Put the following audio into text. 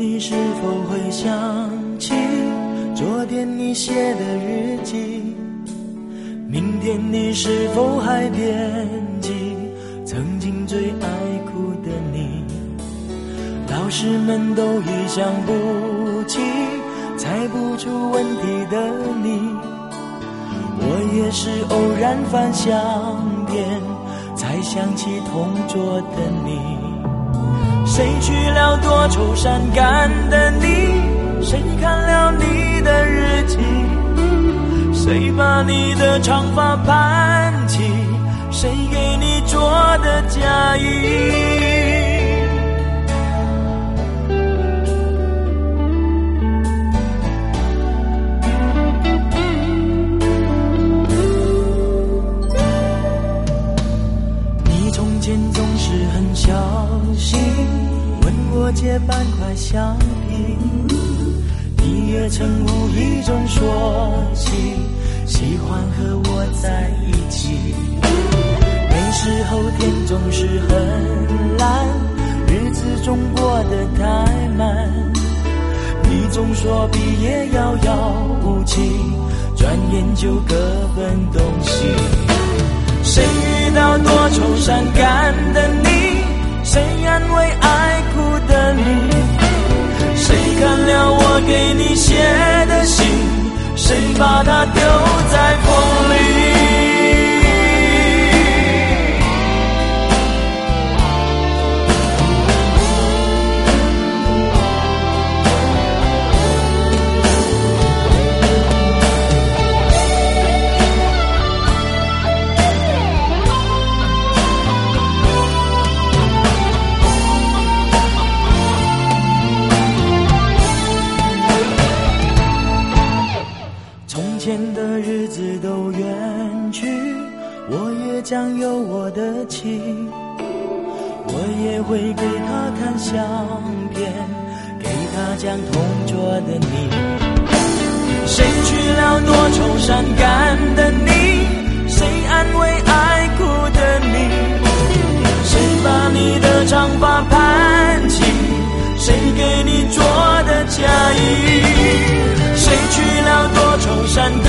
你是否会想起昨天你写的日记？明天你是否还惦记曾经最爱哭的你？老师们都已想不起猜不出问题的你，我也是偶然翻相片才想起同桌的你。谁去了多愁善感的你？谁看了你的日记？谁把你的长发盘起？谁给你做的嫁衣？你从前总是很小心问我借半块橡皮，你也曾无意中说起喜欢和我在一起。那时候天总是很蓝，日子总过得太慢，你总说毕业遥遥无期，转眼就各奔东西。谁遇到多愁善感的你？谁安慰爱哭的你？谁看了我给你写的信？谁把它丢在风里？将有我的妻，我也会给他看相片，给他讲同桌的你。谁去了多愁善感的你？谁安慰爱哭的你？谁把你的长发盘起？谁给你做的嫁衣？谁去了多愁善